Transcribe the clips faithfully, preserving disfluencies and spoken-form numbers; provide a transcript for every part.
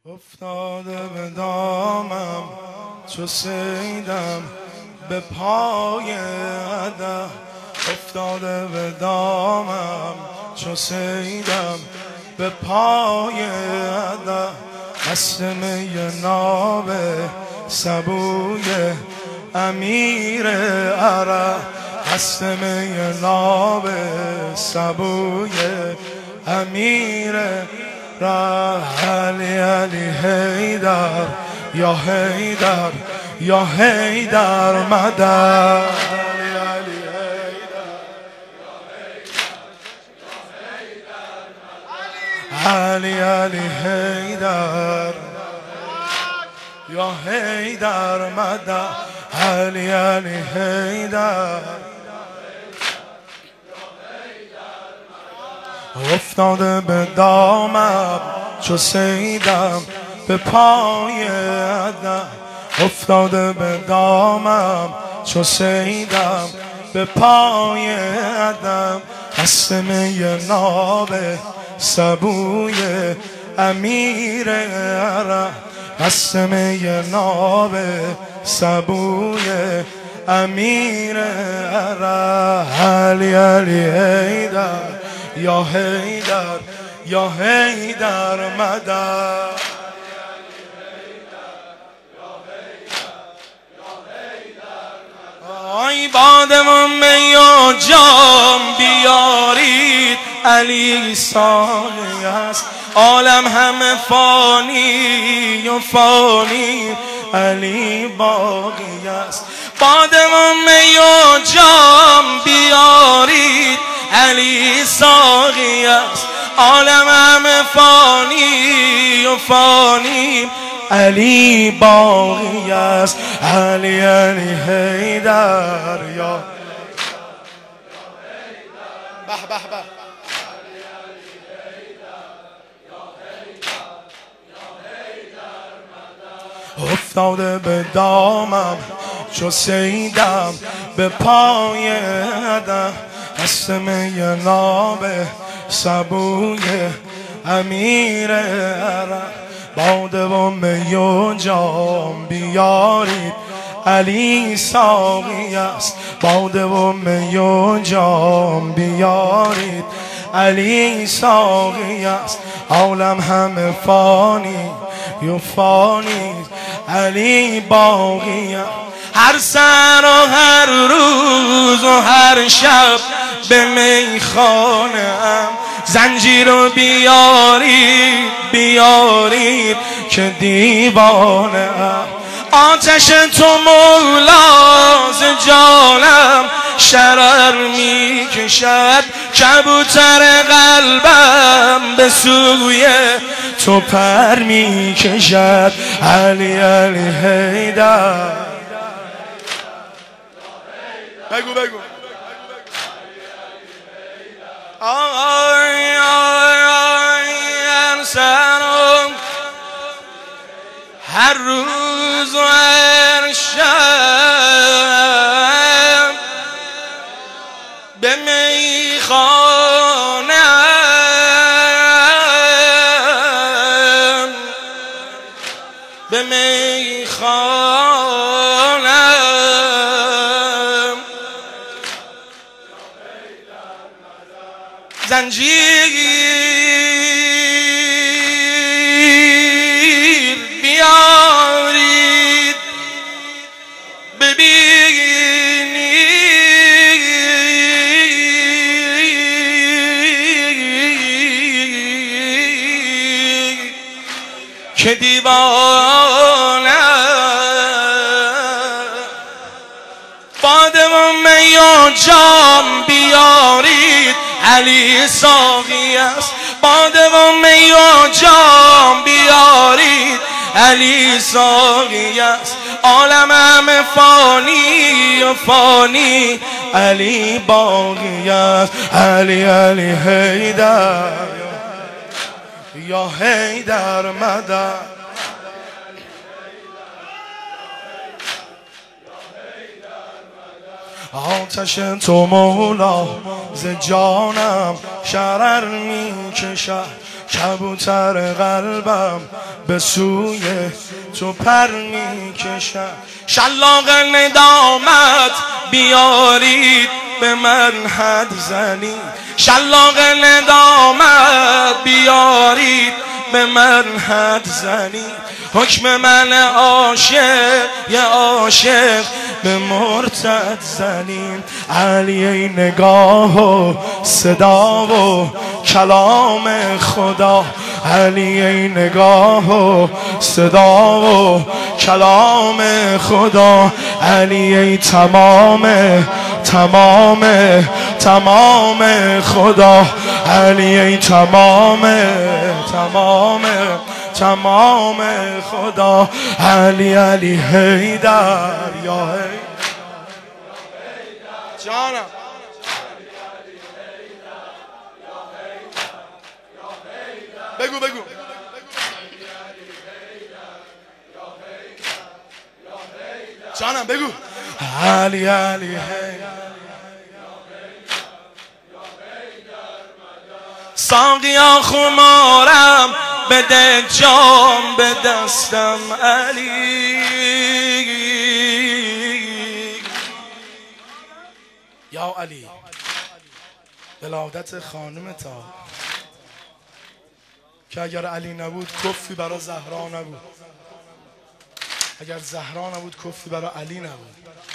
افتاده به دامم چو صیدم به پای هدف، افتاده به دامم چو صیدم به پای هدف. مست می ناب سبوی امیر عرب، مست می ناب سبوی امیر راه. علی علی حیدر یا حیدر یا حیدر مدد. علی علی حیدر یا حیدر علی علی حیدر یا حیدر مدد. علی علی حیدر افتاده به دامم چو صیدم به پای هدف، افتاده به دامم چو صیدم به پای هدف. مست می ناب سبوی امیر عرب، مست می ناب سبوی امیر عرب. علی علی حیدر یا حیدر یا حیدر مدد. آی بادم و می و جام بیارید، علی ساقی است. عالم همه فانی و فانی، علی باقی است. بادم و می و جام بیارید، علی ساقی است. عالم همه فانی و فانی، علی باقی است. علی علی حیدر یا به به به. افتاده به دامم چو صیدم به پای هدف، مست می ناب سبوی امیر عرب. باده و می و جام بیارید، علی ساقی است. باده و می و جام بیارید، علی ساقی است. عالم همه فانی و فانی، علی باقی است. هر سر و هر روز و هر شب به میخانه ام، زنجیر رو بیارید بیارید که دیوانه ام. آتش تو مولا ز جانم شرر می کشد، کبوتر قلبم به سوی تو پر می کشد. علی علی حیدر بگو بگو. آی آی آی انسانم هر روز و هر شب به میخانم به میخانم زنجیر بیارید ببینید که دیوانه. باده و می و جام بیارید، علی ساقی است. باده و می و جام بیارید، علی ساقی است. عالم همه فانی و فانی، علی باقی است. علی علی حیدر یا حیدر مدد. آتش تو مولا ز جانم شرر می کشد، کبوتر قلبم به سوی تو پر میکشم. شلاق ندامت بیارید به من حد زنید، شلاق ندامت بیارید به من حد زنید. حکم من عاشق یه عاشق به مرتد زنید. علی ای نگاه و صدا و کلام خدا، علی ای نگاه و صدا و کلام خدا، علی ای تمام تمام تمام خدا، علی ای تمام تمام تمام خدا، علی علی حیدر یا حیدر جانم. بگو بگو جانم بگو. علی علی حیدر ساقیا خمارم بده جام به دستم علی. یا علی ولادت خانم تا که اگر علی نبود کفی برای زهرا نبود، اگر زهرا نبود کفی برای علی نبود.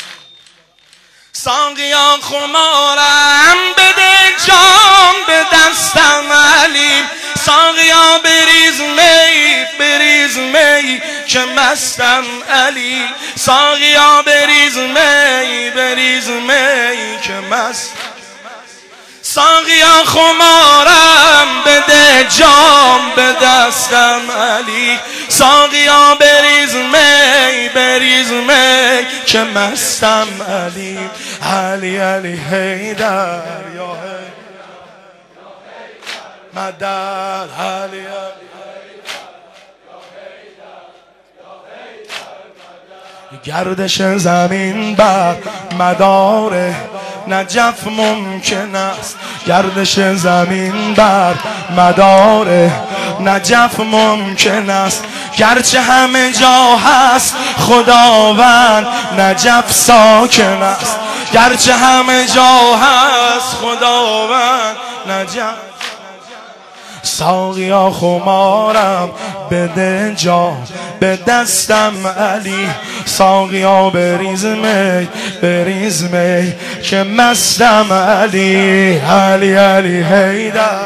ساقیا خمارم بده جام به دستم علی، ساقیا بریز می بریز می که مستم علی، ساقیا بریز می بریز می که مست. ساقیا خمارم بده جام به دستم علی، ساقیا بریز می بریز می که مستم علی. علی علی حیدر یا حیدر مدد، علی علی گردش زمین بر مدار نجف ممکن است، گردش زمین بر مدار نجف ممکن است. گرچه همه جا هست خداوند نجف ساکن است، گرچه همه جا هست خداوند نجف. ساقیا خمارم بده جام به دستم علی، ساقیا بریز می بریز می که مستم علی. علی علی حیدر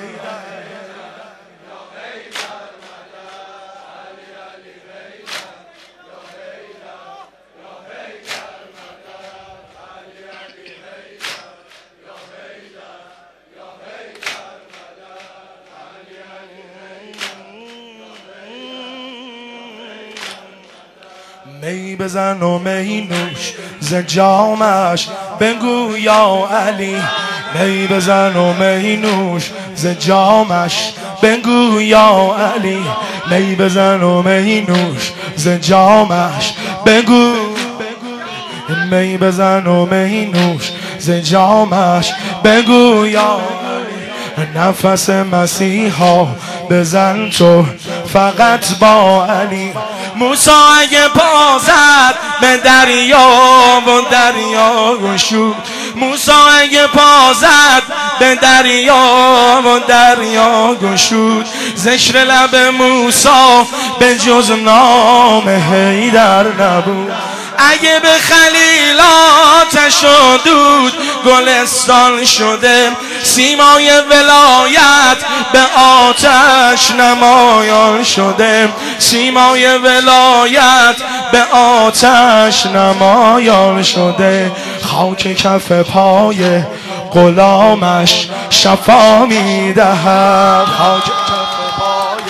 می بزن و می نوش ز جامش بگو یا علی، می بزن و می نوش ز جامش بگو یا علی، می بزن و می نوش ز جامش بگو، می بزن و می نوش ز جامش بگو یا علی. نفس مسیحا بزن تو فقط با علی. موسی اگه پا زد به دریا و دریا گشود، موسی اگه پا زد به دریا و دریا گشود. ذکر لب موسی به جز نام حیدر نبود. اگه به خلیل آتش و دود گلستان شده، سیمای ولایت به آتش نمایان شده، سیمای ولایت به آتش نمایان شده. خاک کف پای غلامش شفا میدهد، خاک کف پای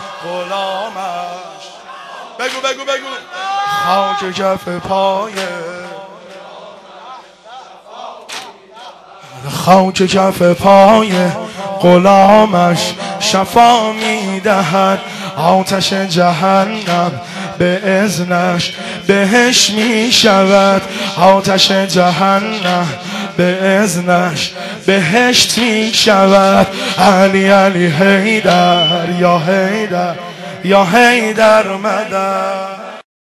غلامش بگو بگو بگو خاک کف پای خاک کف پای غلامش شفا میدهد. آتش جهنم به اذنش بهش می شود، آتش جهنم به اذنش بهشت می شود. علی علی حیدر یا حیدر یا حیدر مدد.